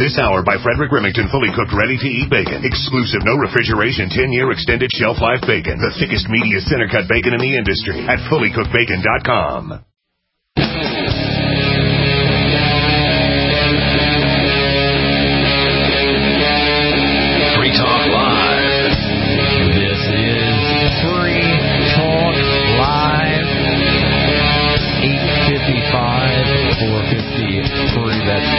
This hour by Frederick Remington, fully cooked, ready-to-eat bacon. Exclusive, no refrigeration, 10-year extended shelf life bacon. The thickest, meatiest, center-cut bacon in the industry at fullycookedbacon.com. Free Talk Live. This is Free Talk Live. 855-450-FREE. That's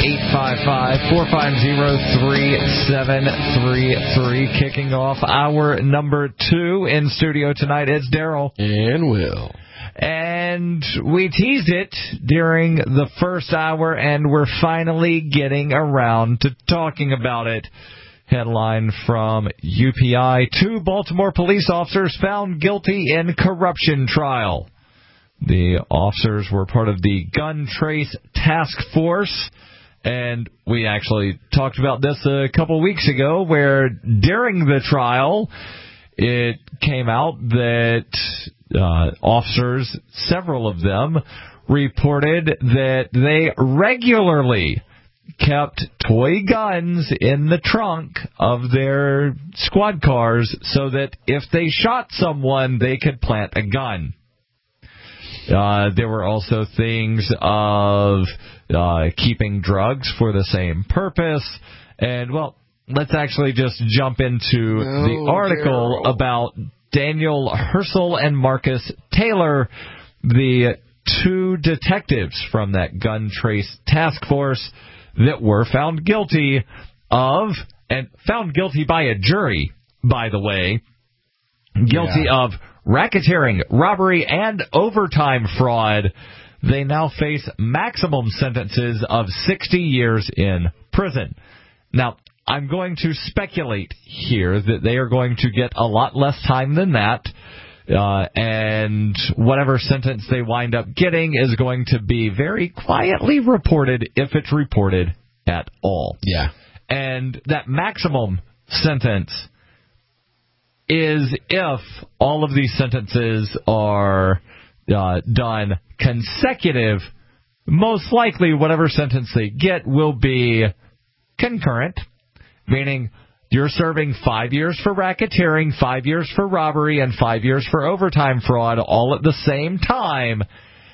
855-450-3733. Kicking off hour number 2 in studio tonight. It's Daryl. And Will. And we teased it during the first hour, and we're finally getting around to talking about it. Headline from UPI: 2 Baltimore police officers found guilty in corruption trial. The officers were part of the Gun Trace Task Force, and we actually talked about this a couple weeks ago, where during the trial it came out that officers, several of them, reported that they regularly kept toy guns in the trunk of their squad cars so that if they shot someone, they could plant a gun. There were also things of keeping drugs for the same purpose. And, well, let's actually just jump into the article about Daniel Herschel and Marcus Taylor, the 2 detectives from that Gun Trace Task Force that were found guilty of, and found guilty by a jury, by the way, guilty of racketeering, robbery, and overtime fraud. They now face maximum sentences of 60 years in prison. Now, I'm going to speculate here that they are going to get a lot less time than that, and whatever sentence they wind up getting is going to be very quietly reported, if it's reported at all. Yeah. And that maximum sentence is if all of these sentences are done consecutive. Most likely whatever sentence they get will be concurrent, meaning you're serving 5 years for racketeering, 5 years for robbery, and 5 years for overtime fraud all at the same time.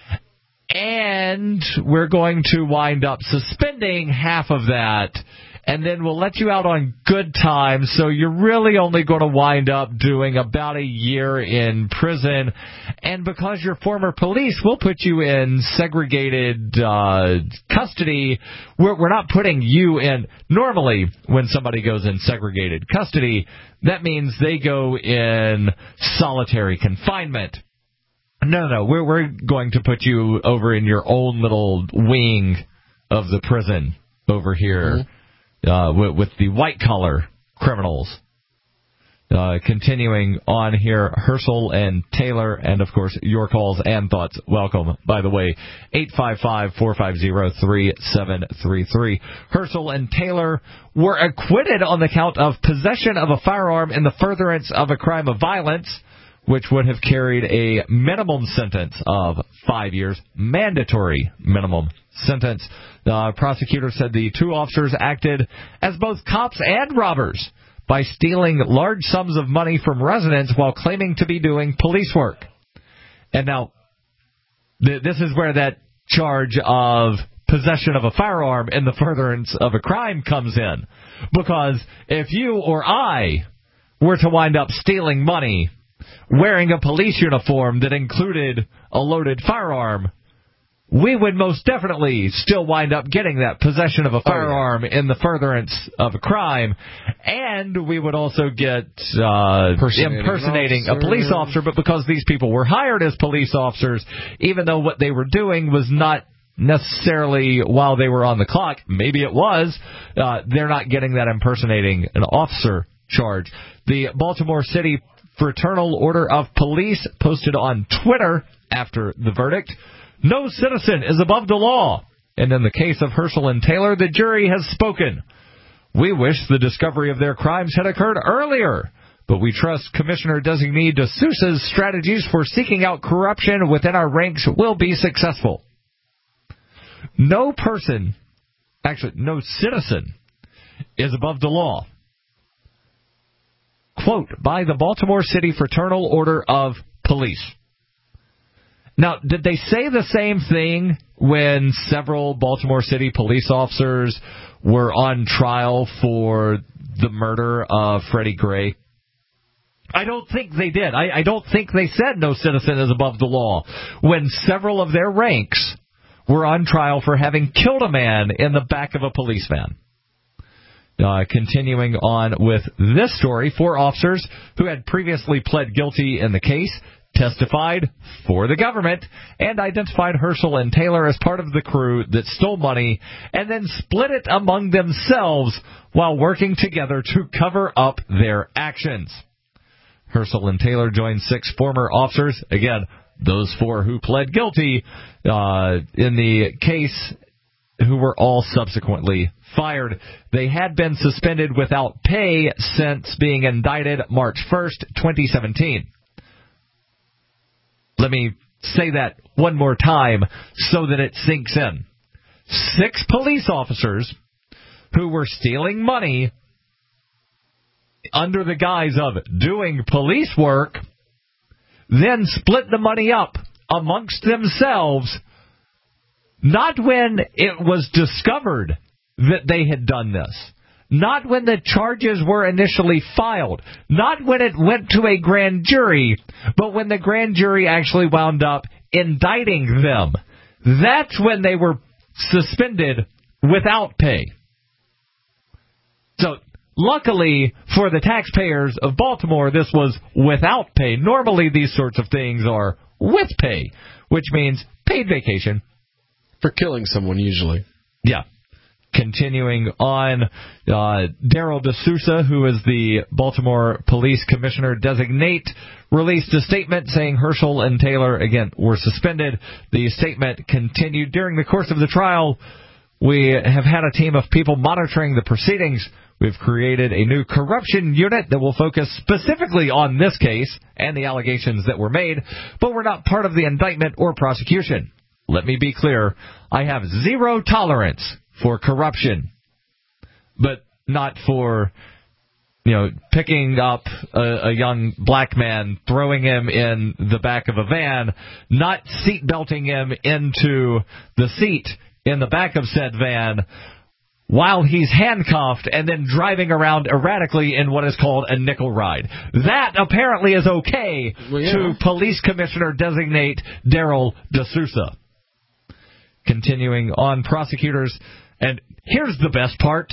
And we're going to wind up suspending half of that, and then we'll let you out on good time, so you're really only going to wind up doing about a year in prison. And because you're former police, we'll put you in segregated custody. We're not putting you in. Normally, when somebody goes in segregated custody, that means they go in solitary confinement. No, we're going to put you over in your own little wing of the prison over here. With the white-collar criminals. Continuing on here, Herschel and Taylor, and, of course, your calls and thoughts. Welcome, by the way, 855-450-3733. Herschel and Taylor were acquitted on the count of possession of a firearm in the furtherance of a crime of violence, which would have carried a minimum sentence of 5 years, mandatory minimum sentence. The prosecutor said the 2 officers acted as both cops and robbers by stealing large sums of money from residents while claiming to be doing police work. And now, this is where that charge of possession of a firearm in the furtherance of a crime comes in. Because if you or I were to wind up stealing money wearing a police uniform that included a loaded firearm, we would most definitely still wind up getting that possession of a firearm in the furtherance of a crime, and we would also get impersonating a police officer. But because these people were hired as police officers, even though what they were doing was not necessarily while they were on the clock, maybe it was, they're not getting that impersonating an officer charge. The Baltimore City Fraternal Order of Police posted on Twitter after the verdict, "No citizen is above the law. And in the case of Herschel and Taylor, the jury has spoken. We wish the discovery of their crimes had occurred earlier, but we trust Commissioner-designee DeSouza's strategies for seeking out corruption within our ranks will be successful." No person, actually no citizen, is above the law. Quote, by the Baltimore City Fraternal Order of Police. Now, did they say the same thing when several Baltimore City police officers were on trial for the murder of Freddie Gray? I don't think they did. I don't think they said no citizen is above the law when several of their ranks were on trial for having killed a man in the back of a police van. Continuing on with this story, 4 officers who had previously pled guilty in the case testified for the government and identified Herschel and Taylor as part of the crew that stole money and then split it among themselves while working together to cover up their actions. Herschel and Taylor joined 6 former officers, again, those 4 who pled guilty in the case, who were all subsequently fired. They had been suspended without pay since being indicted March 1st, 2017. Let me say that one more time so that it sinks in. 6 police officers who were stealing money under the guise of doing police work, then split the money up amongst themselves, not when it was discovered that they had done this, not when the charges were initially filed, not when it went to a grand jury, but when the grand jury actually wound up indicting them. That's when they were suspended without pay. So, luckily for the taxpayers of Baltimore, this was without pay. Normally, these sorts of things are with pay, which means paid vacation. For killing someone, usually. Yeah. Continuing on, Daryl D'Souza, who is the Baltimore Police Commissioner Designate, released a statement saying Herschel and Taylor, again, were suspended. The statement continued during the course of the trial. We have had a team of people monitoring the proceedings. We've created a new corruption unit that will focus specifically on this case and the allegations that were made, but we're not part of the indictment or prosecution. Let me be clear, I have zero tolerance for corruption, but not for, picking up a young black man, throwing him in the back of a van, not seat belting him into the seat in the back of said van while he's handcuffed and then driving around erratically in what is called a nickel ride. That apparently is okay to Police Commissioner Designate Daryl D'Souza. Continuing on, prosecutors, and here's the best part.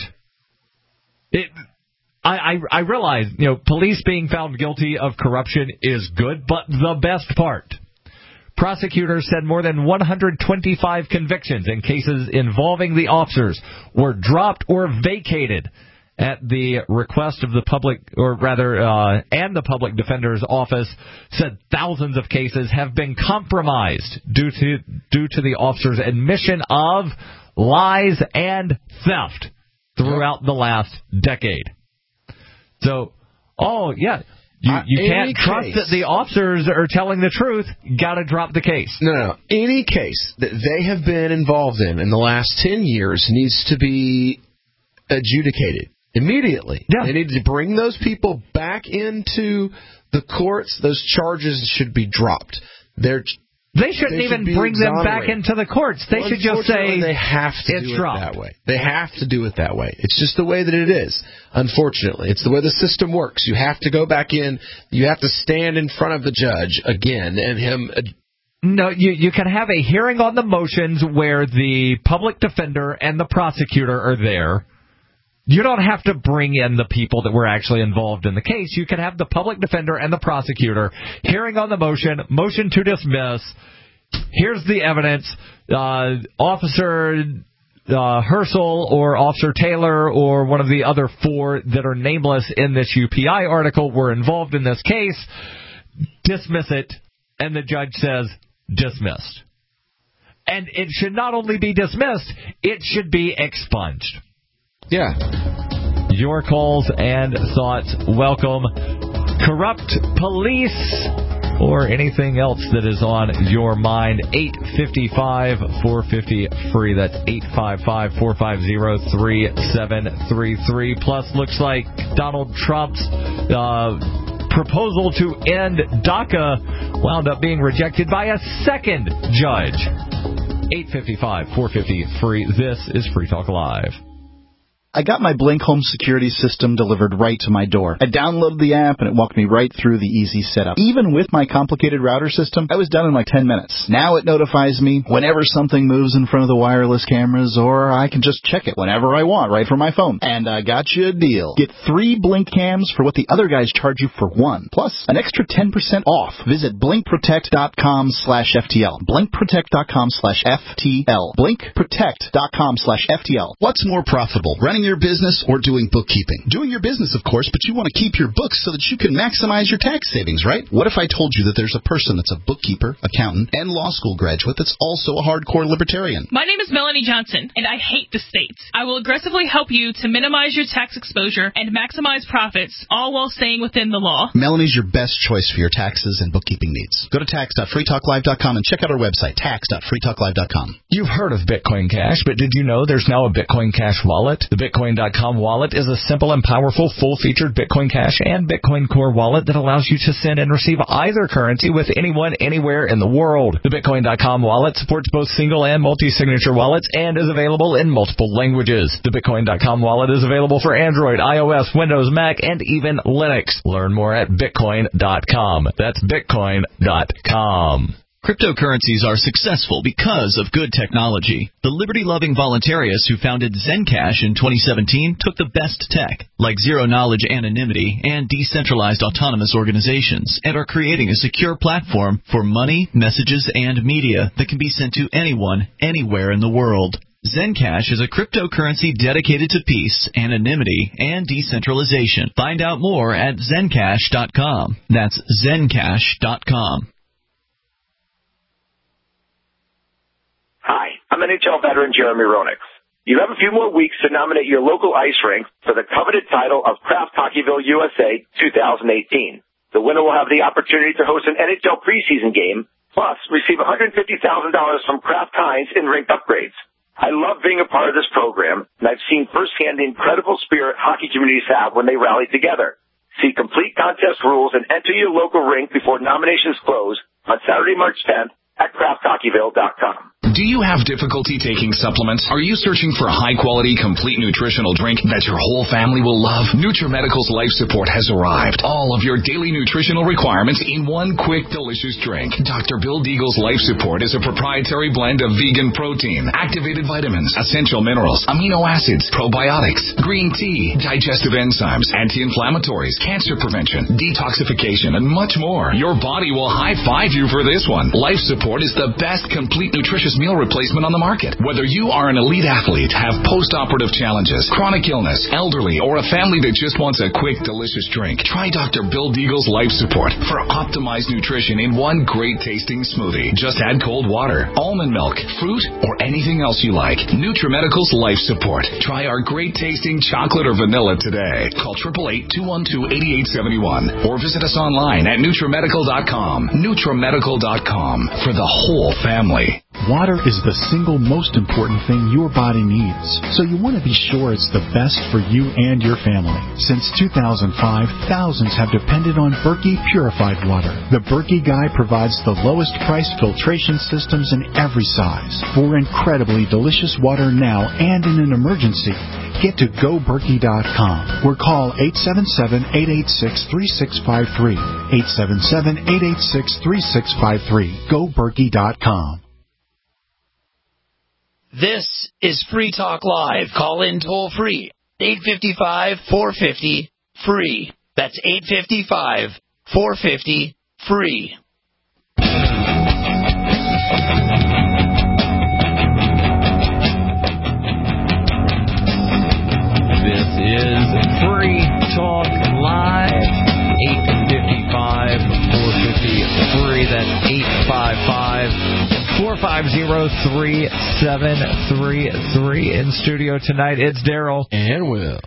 I realize, police being found guilty of corruption is good, but the best part. Prosecutors said more than 125 convictions in cases involving the officers were dropped or vacated at the request of the public, and the public defender's office said thousands of cases have been compromised due to the officer's admission of lies and theft throughout the last decade. So, you can't trust that the officers are telling the truth. Got to drop the case. No. Any case that they have been involved in the last 10 years needs to be adjudicated immediately. Yeah. They need to bring those people back into the courts. Those charges should be dropped. They shouldn't even bring them back into the courts. They should just say they have to do it that way. They have to do it that way. It's just the way that it is. Unfortunately, it's the way the system works. You have to go back in. You have to stand in front of the judge again and him. No, you can have a hearing on the motions where the public defender and the prosecutor are there. You don't have to bring in the people that were actually involved in the case. You can have the public defender and the prosecutor hearing on the motion to dismiss. Here's the evidence. Officer Herschel or Officer Taylor or one of the other 4 that are nameless in this UPI article were involved in this case. Dismiss it. And the judge says, dismissed. And it should not only be dismissed, it should be expunged. Yeah. Your calls and thoughts welcome. Corrupt police or anything else that is on your mind. 855-450-FREE. That's 855-450-3733. Plus, looks like Donald Trump's proposal to end DACA wound up being rejected by a second judge. 855-450-FREE. This is Free Talk Live. I got my Blink home security system delivered right to my door. I downloaded the app and it walked me right through the easy setup. Even with my complicated router system, I was done in like 10 minutes. Now it notifies me whenever something moves in front of the wireless cameras, or I can just check it whenever I want right from my phone. And I got you a deal. Get 3 Blink cams for what the other guys charge you for 1, plus an extra 10% off. Visit blinkprotect.com/FTL. Blinkprotect.com/FTL. Blinkprotect.com/FTL. What's more profitable, running your business or doing bookkeeping? Doing your business, of course, but you want to keep your books so that you can maximize your tax savings, right? What if I told you that there's a person that's a bookkeeper, accountant, and law school graduate that's also a hardcore libertarian? My name is Melanie Johnson, and I hate the state. I will aggressively help you to minimize your tax exposure and maximize profits, all while staying within the law. Melanie's your best choice for your taxes and bookkeeping needs. Go to tax.freetalklive.com and check out our website, tax.freetalklive.com. You've heard of Bitcoin Cash, but did you know there's now a Bitcoin Cash wallet? The Bitcoin.com wallet is a simple and powerful full-featured Bitcoin Cash and Bitcoin Core wallet that allows you to send and receive either currency with anyone, anywhere in the world. The Bitcoin.com wallet supports both single and multi-signature wallets and is available in multiple languages. The Bitcoin.com wallet is available for Android, iOS, Windows, Mac, and even Linux. Learn more at Bitcoin.com. That's Bitcoin.com. Cryptocurrencies are successful because of good technology. The liberty-loving voluntarists who founded Zencash in 2017 took the best tech, like zero-knowledge anonymity and decentralized autonomous organizations, and are creating a secure platform for money, messages, and media that can be sent to anyone, anywhere in the world. Zencash is a cryptocurrency dedicated to peace, anonymity, and decentralization. Find out more at Zencash.com. That's Zencash.com. Hi, I'm NHL veteran Jeremy Roenick. You have a few more weeks to nominate your local ice rink for the coveted title of Kraft Hockeyville USA 2018. The winner will have the opportunity to host an NHL preseason game, plus receive $150,000 from Kraft Heinz in rink upgrades. I love being a part of this program, and I've seen firsthand the incredible spirit hockey communities have when they rally together. See complete contest rules and enter your local rink before nominations close on Saturday, March 10th at crafthockeyville.com. Do you have difficulty taking supplements? Are you searching for a high-quality, complete nutritional drink that your whole family will love? NutriMedical's Life Support has arrived. All of your daily nutritional requirements in one quick, delicious drink. Dr. Bill Deagle's Life Support is a proprietary blend of vegan protein, activated vitamins, essential minerals, amino acids, probiotics, green tea, digestive enzymes, anti-inflammatories, cancer prevention, detoxification, and much more. Your body will high-five you for this one. Life Support is the best complete nutritious meal replacement on the market. Whether you are an elite athlete, have post-operative challenges, chronic illness, elderly, or a family that just wants a quick, delicious drink, try Dr. Bill Deagle's Life Support for optimized nutrition in one great-tasting smoothie. Just add cold water, almond milk, fruit, or anything else you like. NutriMedical's Life Support. Try our great-tasting chocolate or vanilla today. Call 888-212-8871 or visit us online at NutriMedical.com. NutriMedical.com for the whole family. Water is the single most important thing your body needs, so you want to be sure it's the best for you and your family. Since 2005, thousands have depended on Berkey purified water. The Berkey Guy provides the lowest price filtration systems in every size. For incredibly delicious water now and in an emergency, get to GoBerkey.com or call 877-886-3653. 877-886-3653. GoBerkey.com. This is Free Talk Live. Call in toll free. 855-450-FREE. That's 855-450-FREE. This is Free Talk Live. 855-450-FREE. That's 855-450-3733. In studio tonight, it's Daryl. And Will.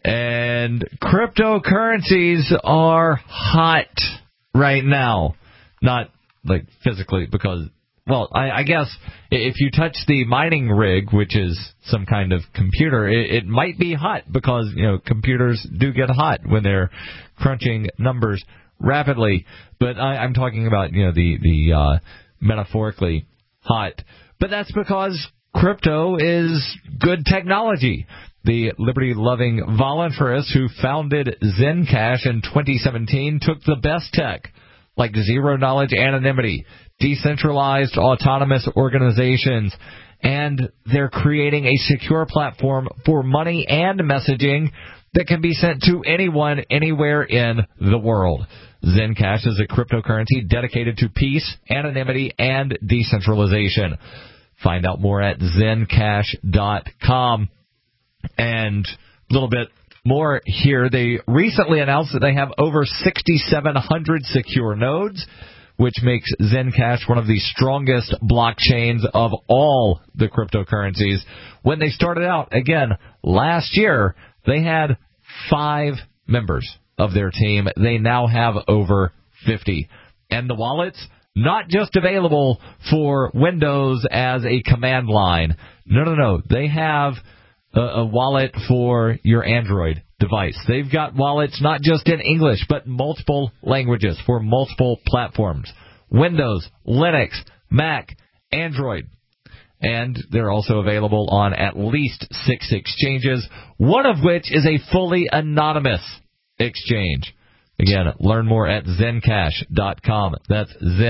And cryptocurrencies are hot right now. Not like physically, because, well, I guess if you touch the mining rig, which is some kind of computer, it might be hot because, computers do get hot when they're crunching numbers rapidly. But I'm talking about, the metaphorically hot. But that's because crypto is good technology. The liberty-loving voluntarist who founded Zencash in 2017 took the best tech, like zero-knowledge anonymity, decentralized autonomous organizations, and they're creating a secure platform for money and messaging that can be sent to anyone, anywhere in the world. Zencash is a cryptocurrency dedicated to peace, anonymity, and decentralization. Find out more at zencash.com. And a little bit more here. They recently announced that they have over 6,700 secure nodes, which makes Zencash one of the strongest blockchains of all the cryptocurrencies. When they started out, again, last year, they had 5 members of their team. They now have over 50. And the wallets, not just available for Windows as a command line. No. They have a wallet for your Android device. They've got wallets not just in English, but multiple languages for multiple platforms. Windows, Linux, Mac, Android. And they're also available on at least 6 exchanges, one of which is a fully anonymous exchange. Again, learn more at zencash.com. That's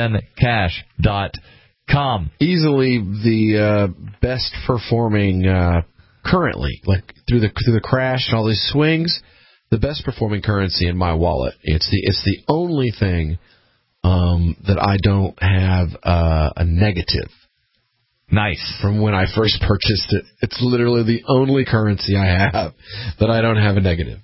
zencash.com. Easily the best performing currently, like through the crash and all these swings, the best performing currency in my wallet. It's the only thing that I don't have a negative. Nice. From when I first purchased it. It's literally the only currency I have that I don't have a negative.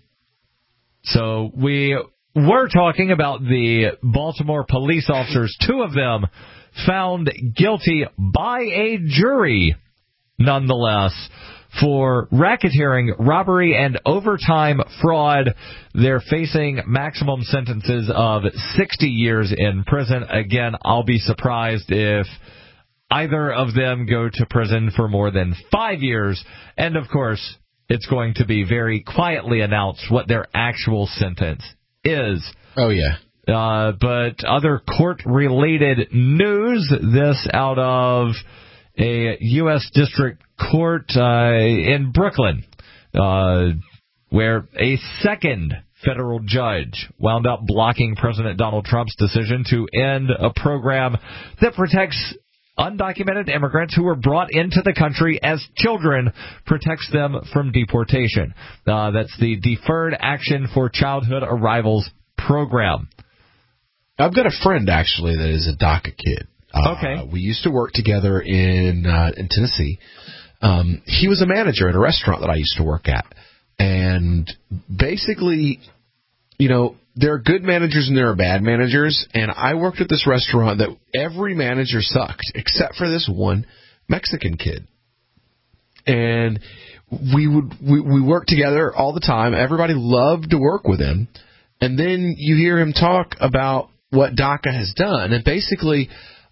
So we're talking about the Baltimore police officers, 2 of them found guilty by a jury, nonetheless, for racketeering, robbery, and overtime fraud. They're facing maximum sentences of 60 years in prison. Again, I'll be surprised if either of them go to prison for more than 5 years. And, of course, it's going to be very quietly announced what their actual sentence is. Oh, yeah. But other court-related news, this out of a U.S. District Court in Brooklyn, where a second federal judge wound up blocking President Donald Trump's decision to end a program that protects undocumented immigrants who were brought into the country as children, protects them from deportation. That's the Deferred Action for Childhood Arrivals program. I've got a friend, actually, that is a DACA kid. Okay. We used to work together in Tennessee. He was a manager at a restaurant that I used to work at. And basically, there are good managers and there are bad managers. And I worked at this restaurant that every manager sucked, except for this one Mexican kid. And we worked together all the time. Everybody loved to work with him. And then you hear him talk about what DACA has done. And basically,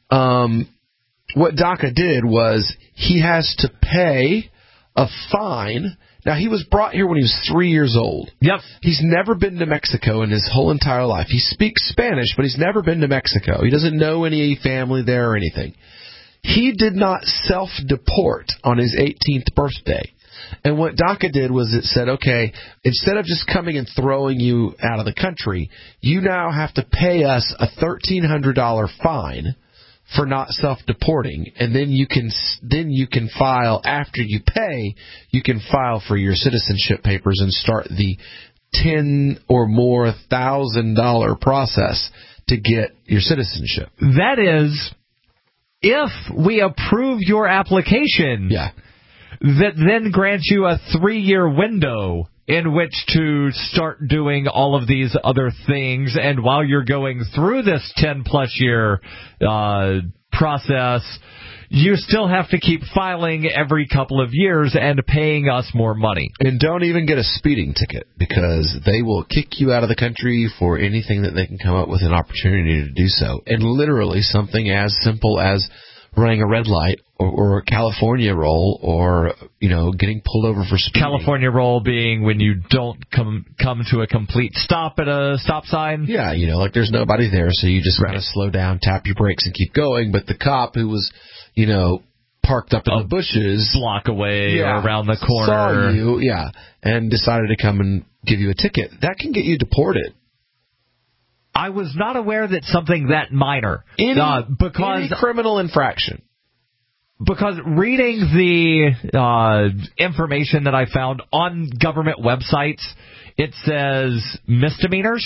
what DACA did was he has to pay a fine. Now, he was brought here when he was 3 years old. Yep. He's never been to Mexico in his whole entire life. He speaks Spanish, but he's never been to Mexico. He doesn't know any family there or anything. He did not self-deport on his 18th birthday. And what DACA did was it said, okay, instead of just coming and throwing you out of the country, you now have to pay us a $1,300 fine for not self-deporting, and then you can file after you pay. You can file for your citizenship papers and start the $10,000 or more process to get your citizenship. That is, if we approve your application, yeah, that then grants you a 3-year window in which to start doing all of these other things. And while you're going through this 10-plus year process, you still have to keep filing every couple of years and paying us more money. And don't even get a speeding ticket, because they will kick you out of the country for anything that they can come up with an opportunity to do so. And literally something as simple as running a red light or a California roll, or, getting pulled over for speeding. California roll being when you don't come to a complete stop at a stop sign? Yeah, like there's nobody there, so you just kind of slow down, tap your brakes, and keep going. But the cop who was, parked up in the bushes, block away or around the corner, saw you, and decided to come and give you a ticket, that can get you deported. I was not aware that something that minor. Any criminal infraction. Because reading the information that I found on government websites, it says misdemeanors.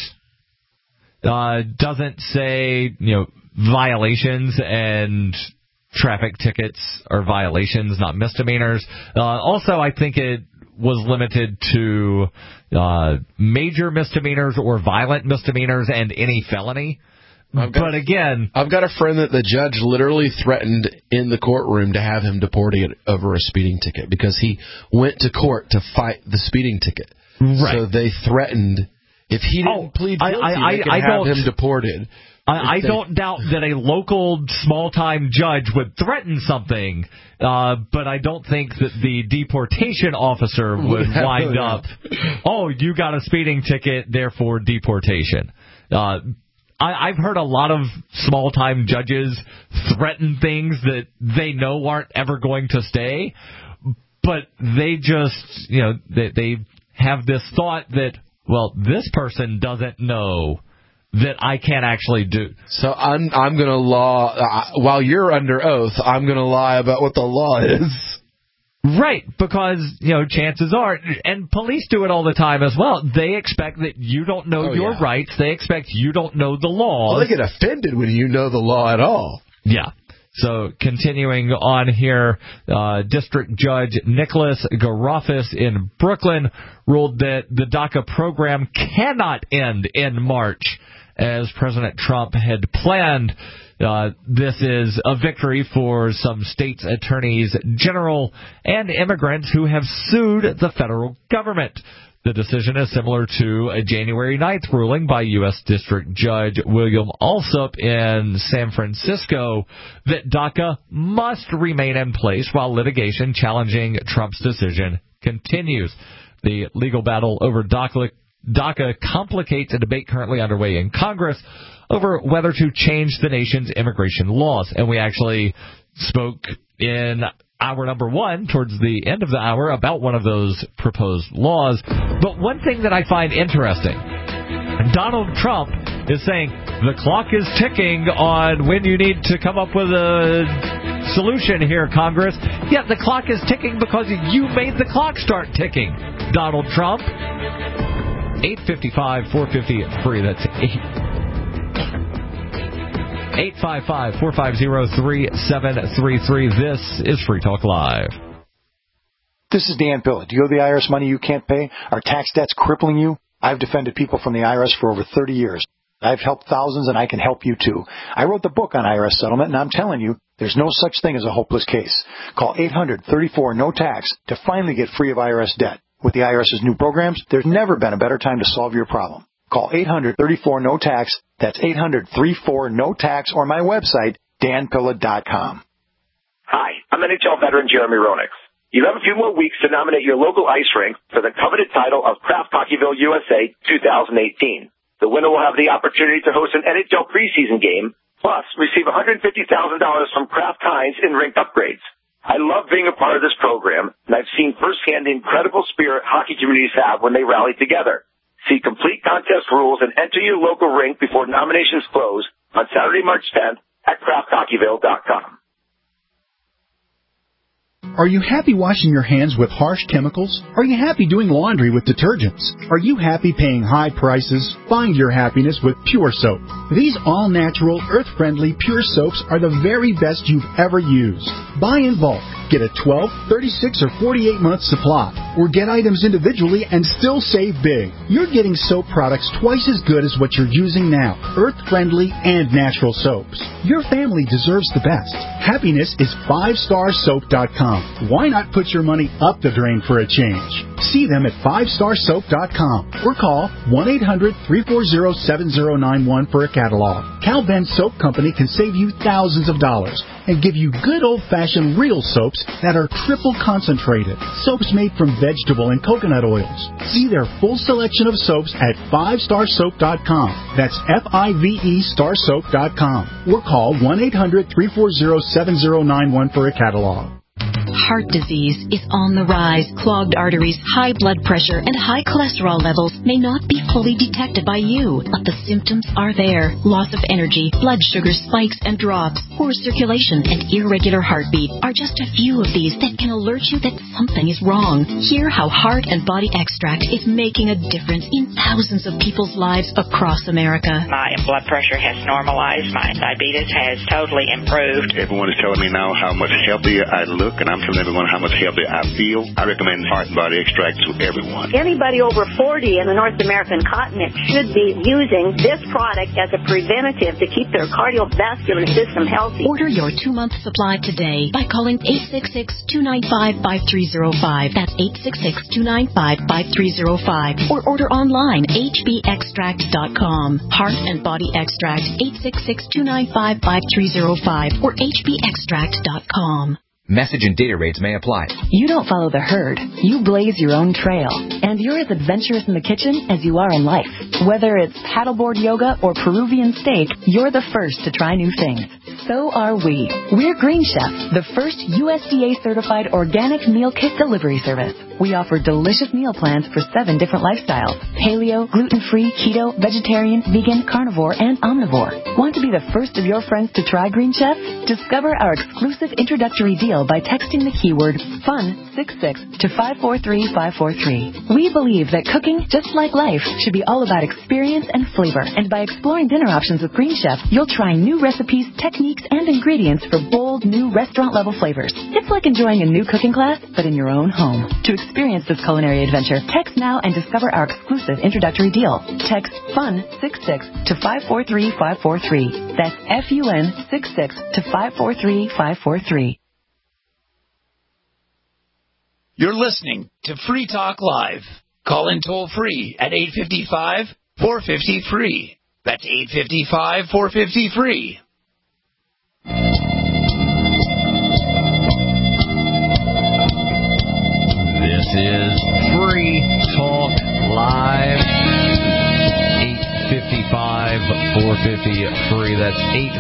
Doesn't say, violations, and traffic tickets are violations, not misdemeanors. Also, I think it was limited to major misdemeanors or violent misdemeanors and any felony. But again, I've got a friend that the judge literally threatened in the courtroom to have him deported over a speeding ticket, because he went to court to fight the speeding ticket. Right. So they threatened, if he didn't plead guilty, they could have him deported. I don't doubt that a local small-time judge would threaten something, but I don't think that the deportation officer would wind up, you got a speeding ticket, therefore deportation. I've heard a lot of small-time judges threaten things that they know aren't ever going to stay, but they just, they have this thought that, this person doesn't know that I can't actually do. So I'm going to while you're under oath, I'm going to lie about what the law is. Right, because, chances are, and police do it all the time as well, they expect that you don't know your rights, they expect you don't know the law. Well, they get offended when you know the law at all. Yeah. So, continuing on here, District Judge Nicholas Garofis in Brooklyn ruled that the DACA program cannot end in March, as President Trump had planned. This is a victory for some states' attorneys general and immigrants who have sued the federal government. The decision is similar to a January 9th ruling by U.S. District Judge William Alsup in San Francisco that DACA must remain in place while litigation challenging Trump's decision continues. The legal battle over DACA complicates a debate currently underway in Congress over whether to change the nation's immigration laws. And we actually spoke in hour number 1, towards the end of the hour, about one of those proposed laws. But one thing that I find interesting, Donald Trump is saying the clock is ticking on when you need to come up with a solution here, Congress. Yet the clock is ticking because you made the clock start ticking, Donald Trump. 855-450-FREE. That's 855-450-3733. This is Free Talk Live. This is Dan Pilla. Do you owe the IRS money you can't pay? Are tax debts crippling you? I've defended people from the IRS for over 30 years. I've helped thousands, and I can help you too. I wrote the book on IRS settlement, and I'm telling you, there's no such thing as a hopeless case. Call 800-34-NO-TAX to finally get free of IRS debt. With the IRS's new programs, there's never been a better time to solve your problem. Call 800-34-NO-TAX. That's 800-34-NO-TAX, or my website, danpilla.com. Hi, I'm NHL veteran Jeremy Roenick. You have a few more weeks to nominate your local ice rink for the coveted title of Kraft Hockeyville USA 2018. The winner will have the opportunity to host an NHL preseason game, plus receive $150,000 from Kraft Heinz in rink upgrades. I love being a part of this program, and I've seen firsthand the incredible spirit hockey communities have when they rally together. See complete contest rules and enter your local rink before nominations close on Saturday, March 10th at crafthockeyville.com. Are you happy washing your hands with harsh chemicals? Are you happy doing laundry with detergents? Are you happy paying high prices? Find your happiness with Pure Soap. These all-natural, earth-friendly Pure Soaps are the very best you've ever used. Buy in bulk. Get a 12, 36, or 48-month supply. Or get items individually and still save big. You're getting soap products twice as good as what you're using now. Earth-friendly and natural soaps. Your family deserves the best. Happiness is 5starsoap.com. Why not put your money up the drain for a change? See them at 5starsoap.com or call 1-800-340-7091 for a catalog. Cal Ben Soap Company can save you thousands of dollars and give you good old-fashioned real soaps that are triple concentrated. Soaps made from vegetable and coconut oils. See their full selection of soaps at 5starsoap.com. That's F-I-V-E starsoap.com. Or call 1-800-340-7091 for a catalog. Heart disease is on the rise. Clogged arteries, high blood pressure, and high cholesterol levels may not be fully detected by you, but the symptoms are there. Loss of energy, blood sugar spikes and drops, poor circulation, and irregular heartbeat are just a few of these that can alert you that something is wrong. Hear how Heart and Body Extract is making a difference in thousands of people's lives across America. My blood pressure has normalized. My diabetes has totally improved. Everyone is telling me now how much healthier I look, and I'm telling everyone how much healthier I feel. I recommend Heart and Body Extract to everyone. Anybody over 40 in the North American continent should be using this product as a preventative to keep their cardiovascular system healthy. Order your 2-month supply today by calling 866-295-5305. That's 866-295-5305. Or order online, hbextract.com. Heart and Body Extract, 866-295-5305 or hbextract.com. Message and data rates may apply. You don't follow the herd. You blaze your own trail. And you're as adventurous in the kitchen as you are in life. Whether it's paddleboard yoga or Peruvian steak, you're the first to try new things. So are we. We're Green Chef, the first USDA-certified organic meal kit delivery service. We offer delicious meal plans for 7 different lifestyles: paleo, gluten-free, keto, vegetarian, vegan, carnivore, and omnivore. Want to be the first of your friends to try Green Chef? Discover our exclusive introductory deal by texting the keyword FUN66 to 543543. We believe that cooking, just like life, should be all about experience and flavor. And by exploring dinner options with Green Chef, you'll try new recipes, techniques, and ingredients for bold, new restaurant-level flavors. It's like enjoying a new cooking class, but in your own home. To experience this culinary adventure, text now and discover our exclusive introductory deal. Text FUN66 to 543543. That's FUN66 to 543543. You're listening to Free Talk Live. Call in toll free at 855-450-FREE. That's 855-450-FREE. This is Free Talk Live. 855-450-FREE. That's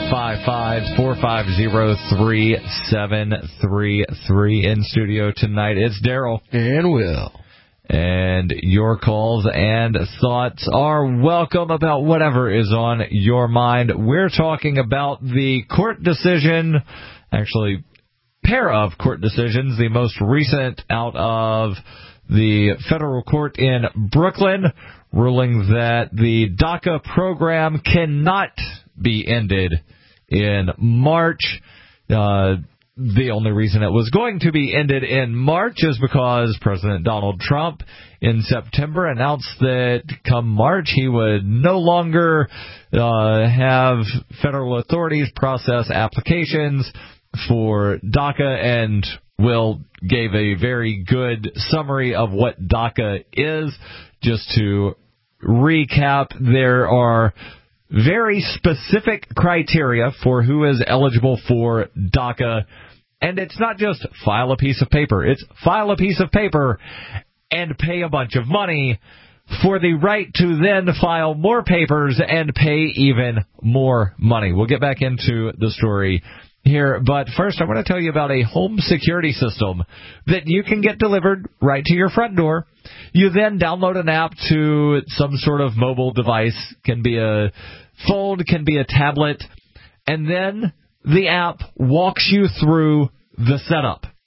855-450-3733. In studio tonight, it's Daryl. And Will. And your calls and thoughts are welcome about whatever is on your mind. We're talking about the court decision, actually, pair of court decisions, the most recent out of the federal court in Brooklyn, ruling that the DACA program cannot be ended in March. The only reason it was going to be ended in March is because President Donald Trump in September announced that come March he would no longer have federal authorities process applications for DACA, and Will gave a very good summary of what DACA is. Just to recap, there are very specific criteria for who is eligible for DACA, and it's not just file a piece of paper. It's file a piece of paper and pay a bunch of money for the right to then file more papers and pay even more money. We'll get back into the story here, but first I want to tell you about a home security system that you can get delivered right to your front door. You then download an app to some sort of mobile device, can be a phone, can be a tablet, and then the app walks you through the setup.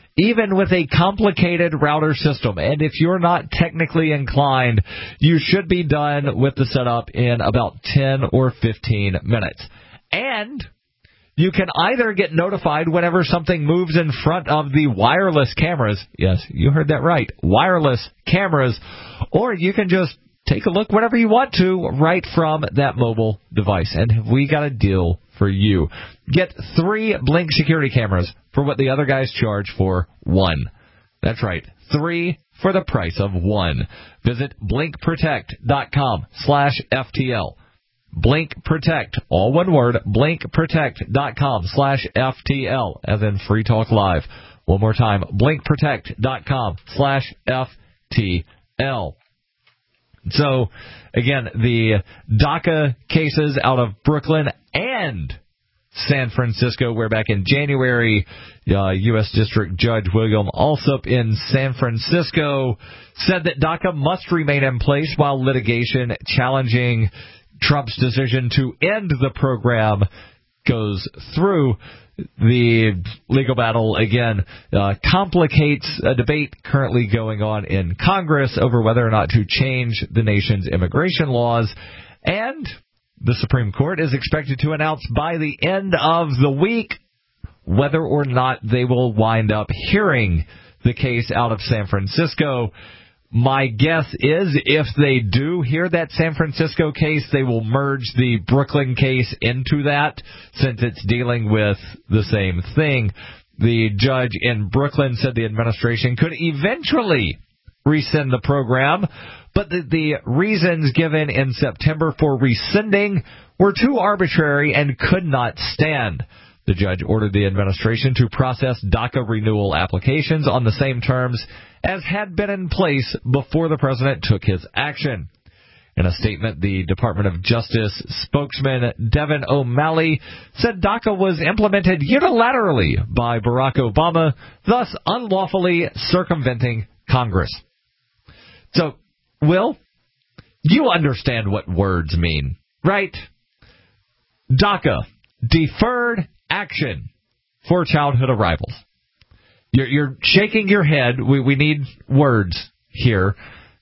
even with a complicated router system. And if you're not technically inclined, you should be done with the setup in about 10 or 15 minutes. And you can either get notified whenever something moves in front of the wireless cameras. Yes, you heard that right. Wireless cameras. Or you can just take a look whenever you want to right from that mobile device. And we got a deal for you. Get 3 Blink security cameras for what the other guys charge for 1. That's right. 3 for the price of 1. Visit blinkprotect.com/FTL. Blink Protect, all one word, blinkprotect.com/FTL, as in Free Talk Live. One more time, blinkprotect.com/FTL. So, again, the DACA cases out of Brooklyn and San Francisco, where back in January, U.S. District Judge William Alsup in San Francisco said that DACA must remain in place while litigation challenging Trump's decision to end the program goes through. The legal battle, again, complicates a debate currently going on in Congress over whether or not to change the nation's immigration laws. And the Supreme Court is expected to announce by the end of the week whether or not they will wind up hearing the case out of San Francisco. My guess is if they do hear that San Francisco case, they will merge the Brooklyn case into that, since it's dealing with the same thing. The judge in Brooklyn said the administration could eventually rescind the program, but the reasons given in September for rescinding were too arbitrary and could not stand. The judge ordered the administration to process DACA renewal applications on the same terms as had been in place before the president took his action. In a statement, the Department of Justice spokesman Devin O'Malley said DACA was implemented unilaterally by Barack Obama, thus unlawfully circumventing Congress. So, Will, you understand what words mean, right? DACA, Deferred Action for Childhood Arrivals. You're shaking your head. We need words here.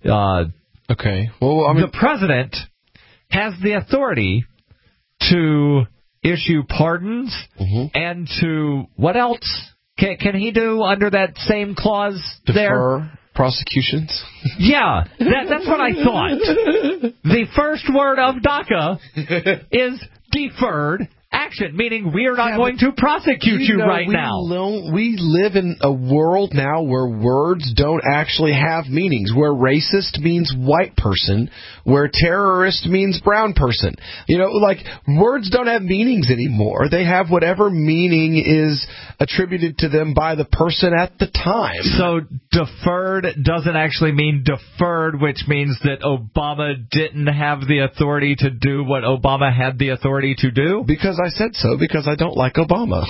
Okay. Well, the president has the authority to issue pardons and to what else can he do under that same clause? Defer prosecutions. Yeah, that's what I thought. The first word of DACA is deferred action, meaning we are not going to prosecute you right now. We live in a world now where words don't actually have meanings, where racist means white person, where terrorist means brown person. You know, like, words don't have meanings anymore. They have whatever meaning is attributed to them by the person at the time. So deferred doesn't actually mean deferred, which means that Obama didn't have the authority to do what Obama had the authority to do? Because I said so, because I don't like Obama.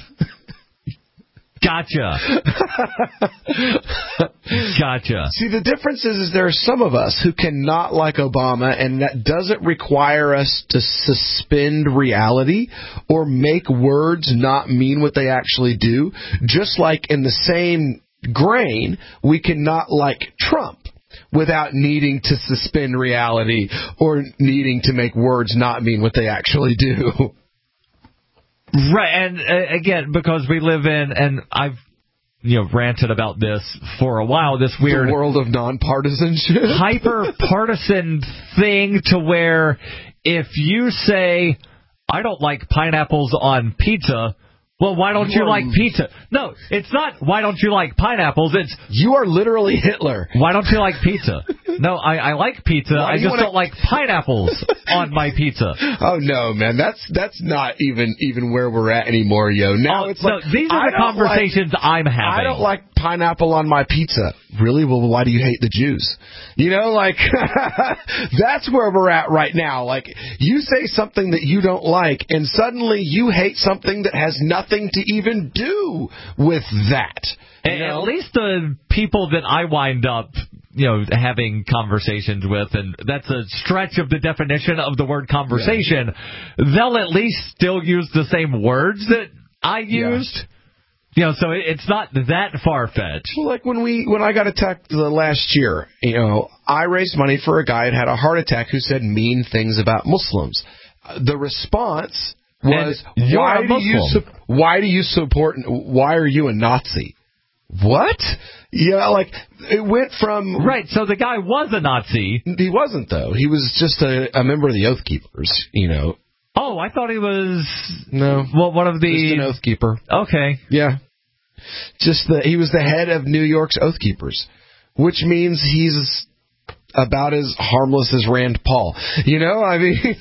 Gotcha. Gotcha. See, the difference is there are some of us who cannot like Obama, and that doesn't require us to suspend reality or make words not mean what they actually do. Just like in the same grain, we cannot like Trump without needing to suspend reality or needing to make words not mean what they actually do. Right, and again, because we live in, and I've ranted about this for a while, this weird the world of nonpartisanship, hyper-partisan thing to where if you say, I don't like pineapples on pizza, well, why don't you like pizza? No, it's not, why don't you like pineapples? It's, you are literally Hitler. Why don't you like pizza? No, I like pizza. I just don't like pineapples on my pizza. Oh, no, man. That's not even where we're at anymore, yo. Now it's like, these are the conversations I'm having. I don't like pineapple on my pizza. Really? Well, why do you hate the Jews? You know, like, that's where we're at right now. Like, you say something that you don't like, and suddenly you hate something that has nothing to even do with that. And at least the people that I wind up, having conversations with, and that's a stretch of the definition of the word conversation, they'll at least still use the same words that I used. So it's not that far-fetched. Well, like when I got attacked the last year, I raised money for a guy who had a heart attack who said mean things about Muslims. The response was, why do you support, why are you a Nazi? What? Yeah, like, it went from... Right, so the guy was a Nazi. He wasn't, though. He was just a member of the Oath Keepers, Oh, I thought he was... No. Well, one of the... Just an Oath Keeper. Okay. Yeah. He was the head of New York's Oath Keepers, which means he's about as harmless as Rand Paul. I mean...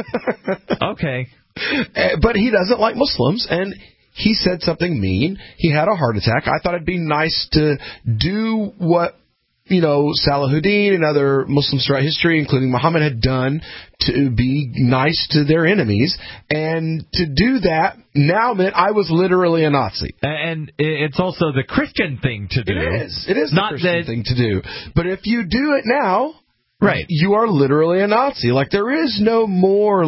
Okay. But he doesn't like Muslims, and he said something mean. He had a heart attack. I thought it'd be nice to do what, Salahuddin and other Muslims throughout history, including Muhammad, had done, to be nice to their enemies. And to do that now meant I was literally a Nazi. And it's also the Christian thing to do. It is the Christian thing to do. But if you do it now... Right. You are literally a Nazi. Like, there is no more,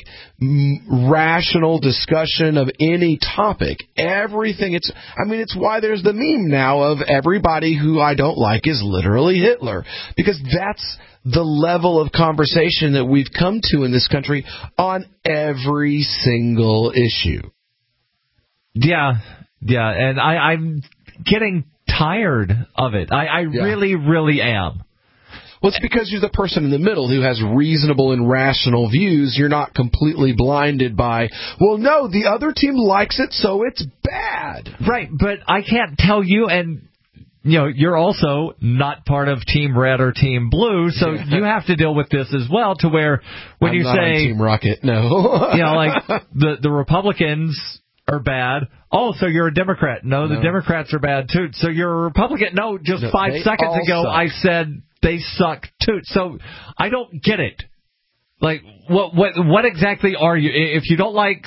rational discussion of any topic. Everything, it's why there's the meme now of everybody who I don't like is literally Hitler. Because that's the level of conversation that we've come to in this country on every single issue. Yeah, and I'm getting tired of it. I really, really am. Well, it's because you're the person in the middle who has reasonable and rational views. You're not completely blinded by, well, no, the other team likes it, so it's bad. Right, but I can't tell you, and, you're also not part of Team Red or Team Blue, so you have to deal with this as well, to where when I'm you not say... on Team Rocket, no. The Republicans are bad. Oh, so you're a Democrat. No, the Democrats are bad, too. So you're a Republican. No, just 5 seconds ago I said... They suck too. So I don't get it. Like, what exactly are you? If you don't like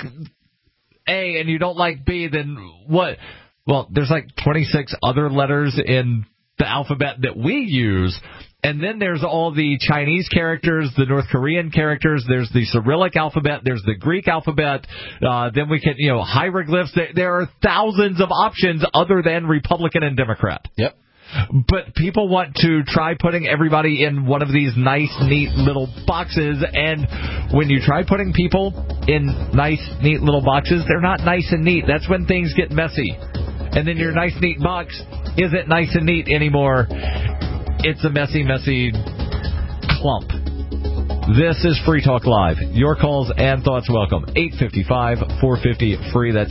A and you don't like B, then what? Well, there's 26 other letters in the alphabet that we use. And then there's all the Chinese characters, the North Korean characters. There's the Cyrillic alphabet. There's the Greek alphabet. Then we can, hieroglyphs. There are thousands of options other than Republican and Democrat. Yep. But people want to try putting everybody in one of these nice, neat little boxes, and when you try putting people in nice, neat little boxes, they're not nice and neat. That's when things get messy. And then your nice, neat box isn't nice and neat anymore. It's a messy, messy clump. This is Free Talk Live. Your calls and thoughts welcome. 855-450-FREE. That's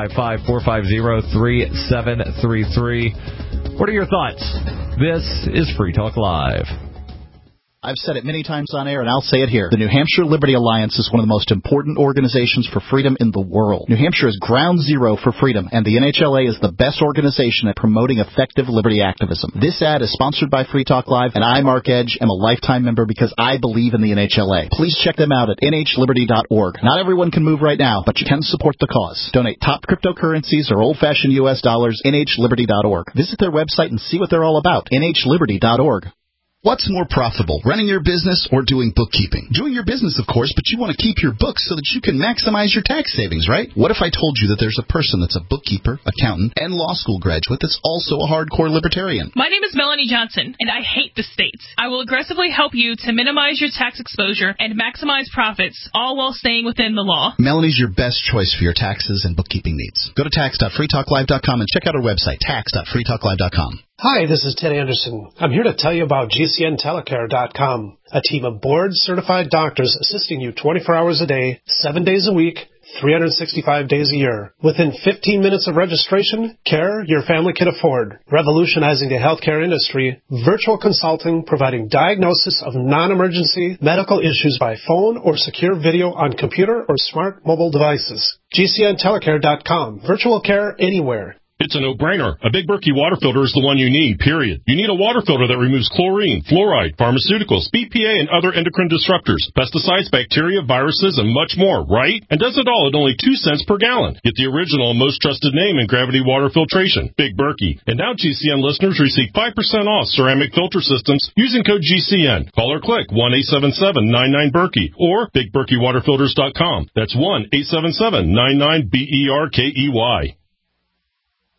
855-450-3733. What are your thoughts? This is Free Talk Live. I've said it many times on air, and I'll say it here. The New Hampshire Liberty Alliance is one of the most important organizations for freedom in the world. New Hampshire is ground zero for freedom, and the NHLA is the best organization at promoting effective liberty activism. This ad is sponsored by Free Talk Live, and I, Mark Edge, am a lifetime member because I believe in the NHLA. Please check them out at nhliberty.org. Not everyone can move right now, but you can support the cause. Donate top cryptocurrencies or old-fashioned U.S. dollars, nhliberty.org. Visit their website and see what they're all about, nhliberty.org. What's more profitable, running your business or doing bookkeeping? Doing your business, of course, but you want to keep your books so that you can maximize your tax savings, right? What if I told you that there's a person that's a bookkeeper, accountant, and law school graduate that's also a hardcore libertarian? My name is Melanie Johnson, and I hate the states. I will aggressively help you to minimize your tax exposure and maximize profits, all while staying within the law. Melanie's your best choice for your taxes and bookkeeping needs. Go to tax.freetalklive.com and check out our website, tax.freetalklive.com. Hi, this is Ted Anderson. I'm here to tell you about GCNtelecare.com, a team of board-certified doctors assisting you 24 hours a day, 7 days a week, 365 days a year. Within 15 minutes of registration, care your family can afford. Revolutionizing the healthcare industry, virtual consulting providing diagnosis of non-emergency medical issues by phone or secure video on computer or smart mobile devices. GCNtelecare.com. Virtual care anywhere. It's a no-brainer. A Big Berkey water filter is the one you need, period. You need a water filter that removes chlorine, fluoride, pharmaceuticals, BPA, and other endocrine disruptors, pesticides, bacteria, viruses, and much more, right? And does it all at only 2 cents per gallon. Get the original and most trusted name in gravity water filtration, Big Berkey. And now GCN listeners receive 5% off ceramic filter systems using code GCN. Call or click 1-877-99-BERKEY or BigBerkeyWaterFilters.com. That's 1-877-99-BERKEY.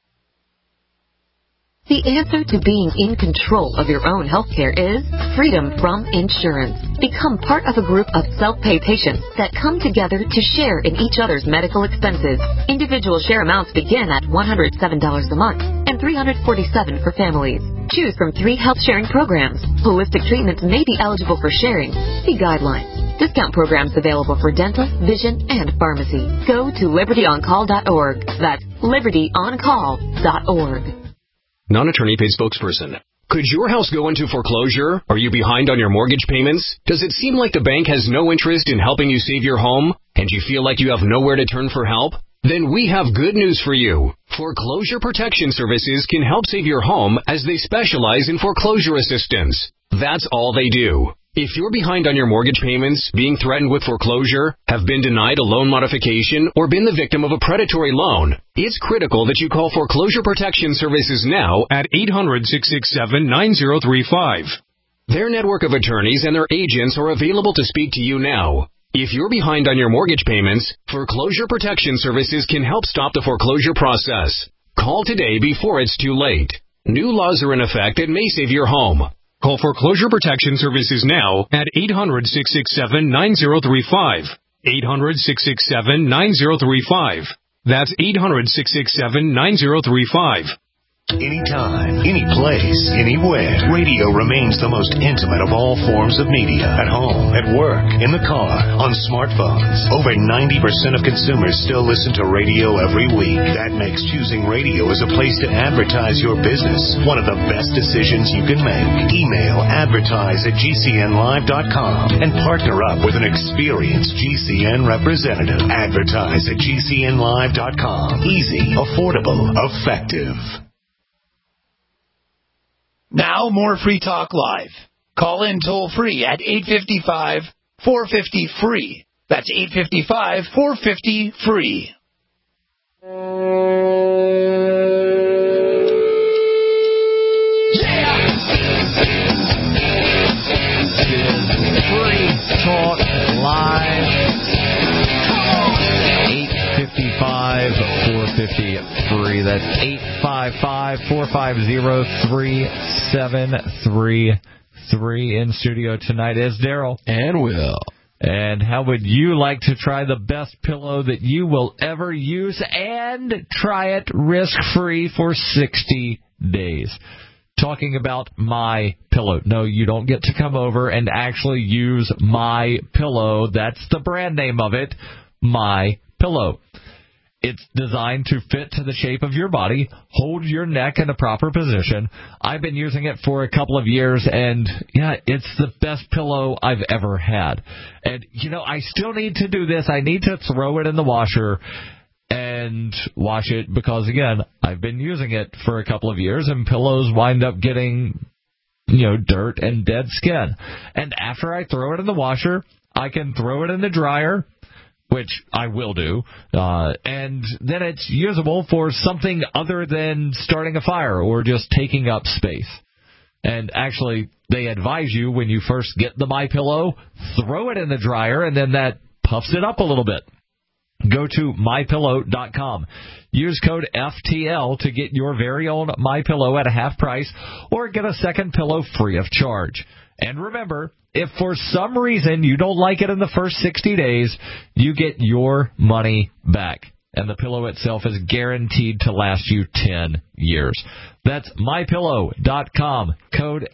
The answer to being in control of your own healthcare is freedom from insurance. Become part of a group of self-pay patients that come together to share in each other's medical expenses. Individual share amounts begin at $107 a month and $347 for families. Choose from 3 health-sharing programs. Holistic treatments may be eligible for sharing. See guidelines. Discount programs available for dental, vision, and pharmacy. Go to libertyoncall.org. That's libertyoncall.org. Non-attorney paid spokesperson. Could your house go into foreclosure? Are you behind on your mortgage payments? Does it seem like the bank has no interest in helping you save your home? And you feel like you have nowhere to turn for help? Then we have good news for you. Foreclosure Protection Services can help save your home as they specialize in foreclosure assistance. That's all they do. If you're behind on your mortgage payments, being threatened with foreclosure, have been denied a loan modification, or been the victim of a predatory loan, it's critical that you call Foreclosure Protection Services now at 800-667-9035. Their network of attorneys and their agents are available to speak to you now. If you're behind on your mortgage payments, Foreclosure Protection Services can help stop the foreclosure process. Call today before it's too late. New laws are in effect that may save your home. Call Foreclosure Protection Services now at 800-667-9035. 800-667-9035. That's 800-667-9035. Anytime, any place, anywhere. Radio remains the most intimate of all forms of media. At home, at work, in the car, on smartphones. Over 90% of consumers still listen to radio every week. That makes choosing radio as a place to advertise your business one of the best decisions you can make. Email advertise@gcnlive.com and partner up with an experienced GCN representative. Advertise@gcnlive.com. Easy, affordable, effective. Now, more Free Talk Live. Call in toll-free at 855-450-FREE. That's 855-450-FREE. Free Talk Live. 855-450-FREE. That's 855-450-3733. In studio tonight is Daryl. And Will. And how would you like to try the best pillow that you will ever use and try it risk-free for 60 days? Talking about My Pillow. No, you don't get to come over and actually use My Pillow. That's the brand name of it, My Pillow. It's designed to fit to the shape of your body, hold your neck in a proper position. I've been using it for a couple of years, and yeah, it's the best pillow I've ever had. And, you know, I still need to do this. I need to throw it in the washer and wash it because, again, I've been using it for a couple of years, and pillows wind up getting, you know, dirt and dead skin. And after I throw it in the washer, I can throw it in the dryer, which I will do, and then it's usable for something other than starting a fire or just taking up space. And actually, they advise you when you first get the MyPillow, throw it in the dryer, and then that puffs it up a little bit. Go to MyPillow.com. Use code FTL to get your very own MyPillow at a half price or get a second pillow free of charge. And remember, if for some reason you don't like it in the first 60 days, you get your money back. And the pillow itself is guaranteed to last you 10 years. That's MyPillow.com, code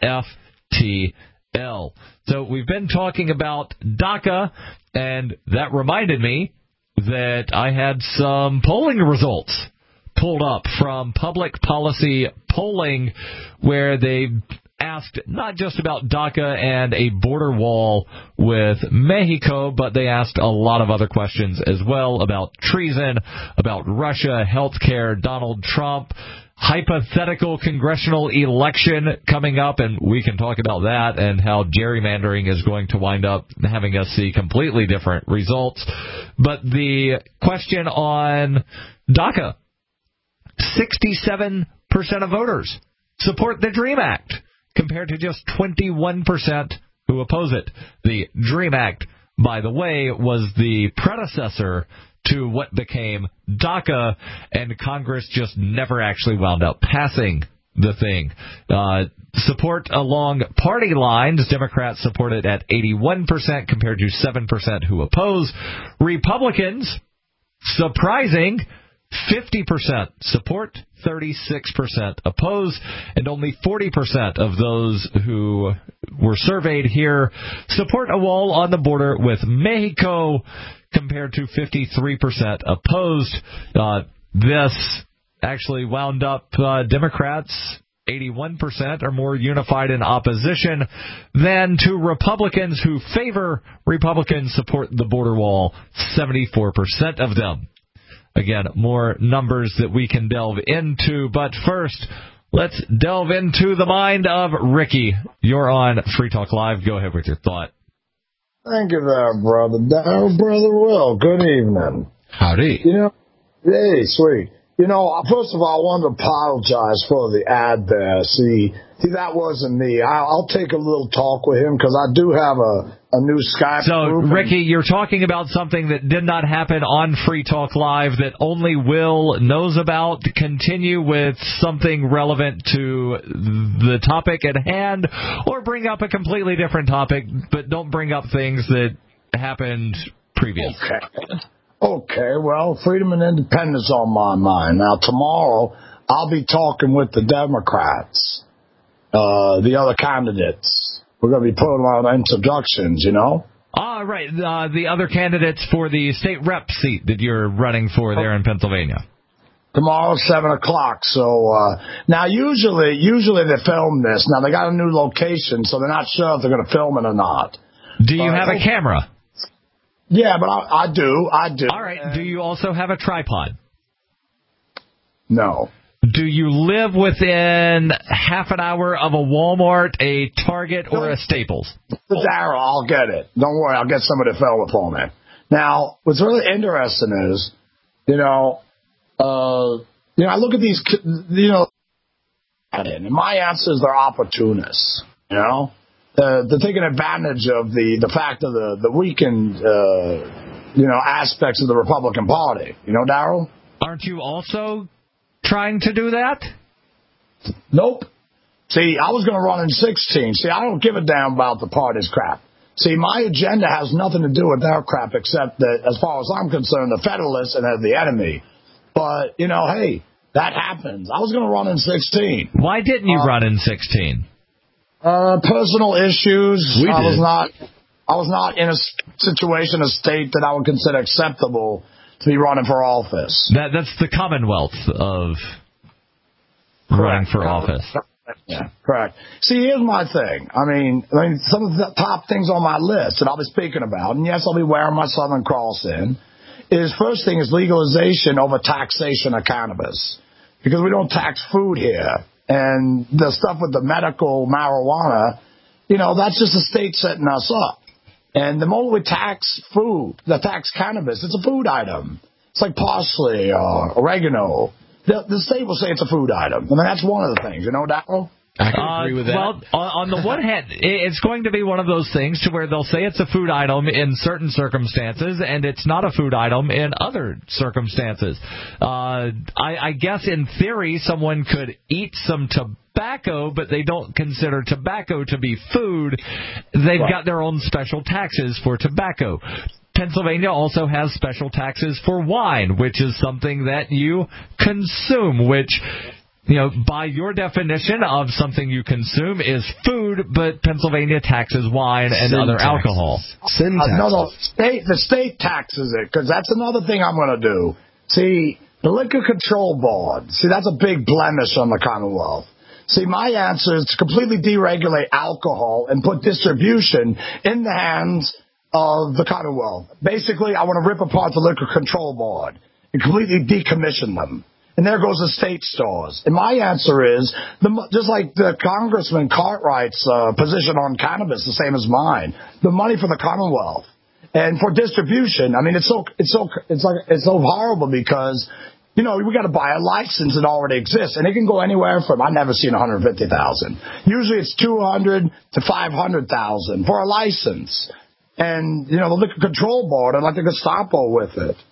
FTL. So we've been talking about DACA, and that reminded me that I had some polling results pulled up from Public Policy Polling where they asked not just about DACA and a border wall with Mexico, but they asked a lot of other questions as well about treason, about Russia, healthcare, Donald Trump, hypothetical congressional election coming up, and we can talk about that and how gerrymandering is going to wind up having us see completely different results. But the question on DACA, 67% of voters support the DREAM Act, compared to just 21% who oppose it. The DREAM Act, by the way, was the predecessor to what became DACA, and Congress just never actually wound up passing the thing. Support along party lines, Democrats support it at 81% compared to 7% who oppose. Republicans, surprising, 50% support, 36% oppose, and only 40% of those who were surveyed here support a wall on the border with Mexico compared to 53% opposed. This actually wound up Democrats 81% are more unified in opposition than to Republicans who favor Republicans support the border wall, 74% of them. Again, more numbers that we can delve into, but first, let's delve into the mind of Ricky. You're on Free Talk Live. Go ahead with your thought. Thank you there, brother. Brother Will, good evening. Howdy. Hey, sweet. First of all, I want to apologize for the ad there. See, that wasn't me. I'll take a little talk with him because I do have a new Skype. So, Ricky, you're talking about something that did not happen on Free Talk Live that only Will knows about. Continue with something relevant to the topic at hand, or bring up a completely different topic, but don't bring up things that happened previous. Okay, well, freedom and independence on my mind. Now, tomorrow, I'll be talking with the Democrats, the other candidates. We're going to be putting on introductions, Right. The other candidates for the state rep seat that you're running for there in Pennsylvania. Tomorrow, 7 o'clock. So, now, usually they film this. Now, they got a new location, so they're not sure if they're going to film it or not. Do you have a camera? Yeah, but I do. All right. Do you also have a tripod? No. Do you live within half an hour of a Walmart, a Target, or a Staples? Darryl, I'll get it. Don't worry. I'll get somebody to film it for me. Now, what's really interesting is, I look at these, and my answer is they're opportunists, They're taking advantage of the fact of the weakened, aspects of the Republican Party. Darryl? Aren't you also trying to do that? Nope. See, I was going to run in 16. See, I don't give a damn about the party's crap. See, my agenda has nothing to do with their crap except that, as far as I'm concerned, the Federalists and they're the enemy. But, hey, that happens. I was going to run in 16. Why didn't you run in 16? Personal issues. I was not in a situation, a state that I would consider acceptable to be running for office. That's the Commonwealth of running for office. Yeah, correct. See, here's my thing. I mean, some of the top things on my list that I'll be speaking about, and yes, I'll be wearing my Southern Cross is first thing is legalization over taxation of cannabis. Because we don't tax food here. And the stuff with the medical marijuana, that's just the state setting us up. And the moment we tax food, tax cannabis, it's a food item. It's like parsley or oregano. The state will say it's a food item. I mean, that's one of the things, Darryl? I can agree with that. Well, on the one hand, it's going to be one of those things to where they'll say it's a food item in certain circumstances, and it's not a food item in other circumstances. I guess in theory, someone could eat some tobacco, but they don't consider tobacco to be food. They've got their own special taxes for tobacco. Pennsylvania also has special taxes for wine, which is something that you consume, which, by your definition of something you consume is food, but Pennsylvania taxes wine and other alcohol. No, the state taxes it, because that's another thing I'm going to do. See, the Liquor Control Board, that's a big blemish on the Commonwealth. See, my answer is to completely deregulate alcohol and put distribution in the hands of the Commonwealth. Basically, I want to rip apart the Liquor Control Board and completely decommission them. And there goes the state stores. And my answer is, just like the Congressman Cartwright's position on cannabis, the same as mine, the money for the Commonwealth. And for distribution, I mean, it's so horrible because, we got to buy a license that already exists. And it can go anywhere from, I've never seen 150,000. Usually it's 200 to 500,000 for a license. And, the Liquor Control Board, I'd like the Gestapo with it.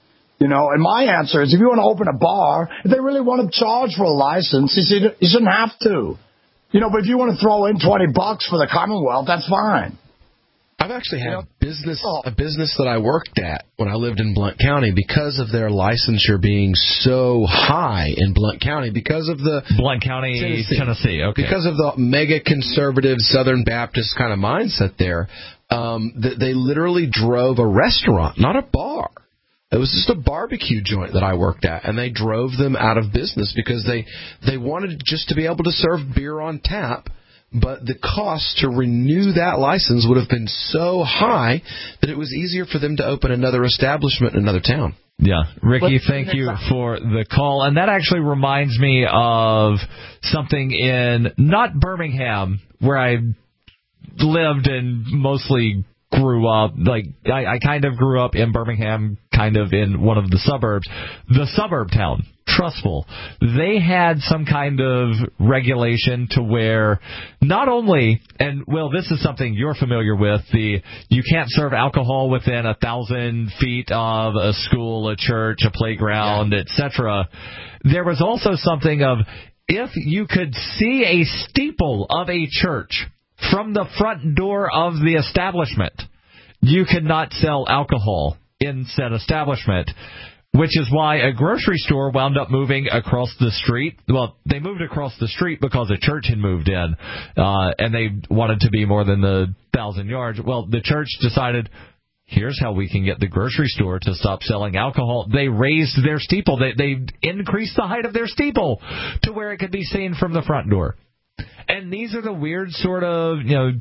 You know, and my answer is if you want to open a bar, if they really want to charge for a license, you shouldn't have to. You know, but if you want to throw in $20 for the Commonwealth, that's fine. I've actually had a business that I worked at when I lived in Blount County because of their licensure being so high in Blount County, because of the Blount County, Tennessee. Okay. Because of the mega conservative Southern Baptist kind of mindset there, they literally drove a restaurant, not a bar. It was just a barbecue joint that I worked at, and they drove them out of business because they wanted just to be able to serve beer on tap. But the cost to renew that license would have been so high that it was easier for them to open another establishment in another town. Yeah. Ricky, thank you for the call. And that actually reminds me of something in not Birmingham, where I lived and mostly grew up. Like, I kind of grew up in Birmingham, kind of in one of the suburbs. The suburb town, Trustful, they had some kind of regulation to where not only, and Will, this is something you're familiar with, you can't serve alcohol within 1,000 feet of a school, a church, a playground, etc. There was also something of, if you could see a steeple of a church from the front door of the establishment, you could not sell alcohol in said establishment. Which is why a grocery store wound up moving across the street. Well, they moved across the street because a church had moved in, and they wanted to be more than the 1,000 yards. Well, the church decided, here's how we can get the grocery store to stop selling alcohol. They raised their steeple. They increased the height of their steeple to where it could be seen from the front door. And these are the weird sort of, you know,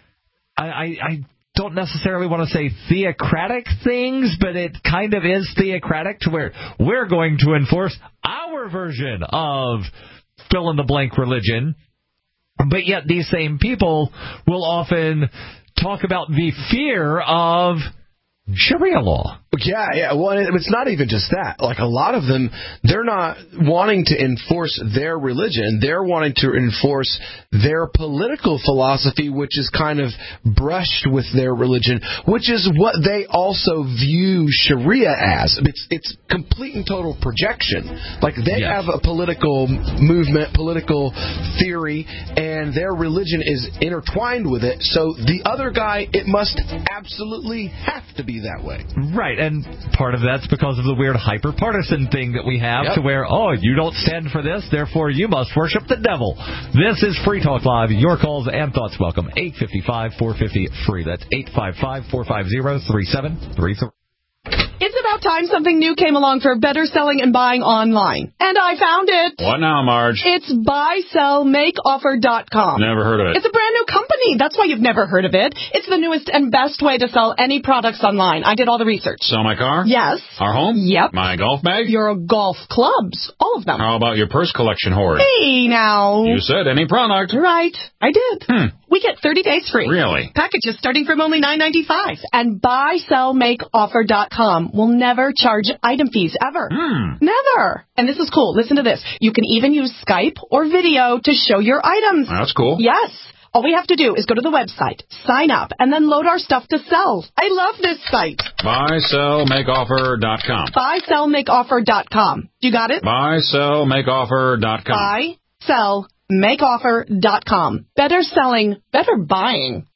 I don't necessarily want to say theocratic things, but it kind of is theocratic to where we're going to enforce our version of fill-in-the-blank religion, but yet these same people will often talk about the fear of Sharia law. Yeah. Well, it's not even just that. Like, a lot of them, they're not wanting to enforce their religion. They're wanting to enforce their political philosophy, which is kind of brushed with their religion, which is what they also view Sharia as. It's complete and total projection. Like, they have a political movement, political theory, and their religion is intertwined with it. So the other guy, it must absolutely have to be that way. Right. And part of that's because of the weird hyper-partisan thing that we have to where, you don't stand for this, therefore you must worship the devil. This is Free Talk Live. Your calls and thoughts welcome. 855-450-FREE. That's 855-450-3733. It's about time something new came along for better selling and buying online. And I found it. What now, Marge? It's buysellmakeoffer.com. Never heard of it. It's a brand new company. That's why you've never heard of it. It's the newest and best way to sell any products online. I did all the research. Sell my car? Yes. Our home? Yep. My golf bag? Your golf clubs. All of them. How about your purse collection hoard? Hey, now. You said any product. Right. I did. We get 30 days free. Really? Packages starting from only $9.95. And buysellmakeoffer.com will never charge item fees ever. Never. And this is cool. Listen to this. You can even use Skype or video to show your items. That's cool. Yes. All we have to do is go to the website, sign up, and then load our stuff to sell. I love this site. buysellmakeoffer.com. buysellmakeoffer.com. You got it? buysellmakeoffer.com. buysellmakeoffer.com. Better selling, better buying.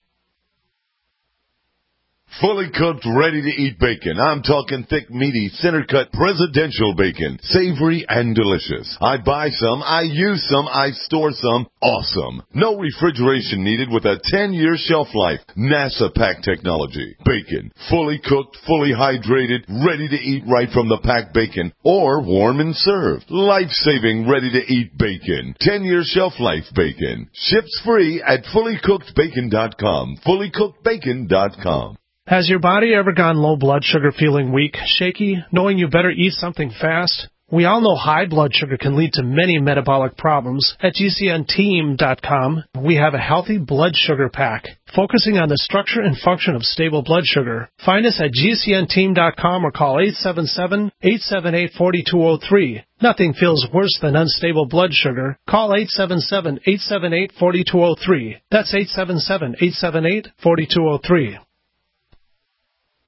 Fully cooked, ready-to-eat bacon. I'm talking thick, meaty, center-cut presidential bacon. Savory and delicious. I buy some, I use some, I store some. Awesome. No refrigeration needed with a 10-year shelf life. NASA pack technology. Bacon. Fully cooked, fully hydrated, ready to eat right from the packed bacon. Or warm and served. Life-saving, ready-to-eat bacon. 10-year shelf life bacon. Ships free at fullycookedbacon.com. fullycookedbacon.com. Has your body ever gone low blood sugar, feeling weak, shaky, knowing you better eat something fast? We all know high blood sugar can lead to many metabolic problems. At GCNteam.com, we have a healthy blood sugar pack, focusing on the structure and function of stable blood sugar. Find us at GCNteam.com or call 877-878-4203. Nothing feels worse than unstable blood sugar. Call 877-878-4203. That's 877-878-4203.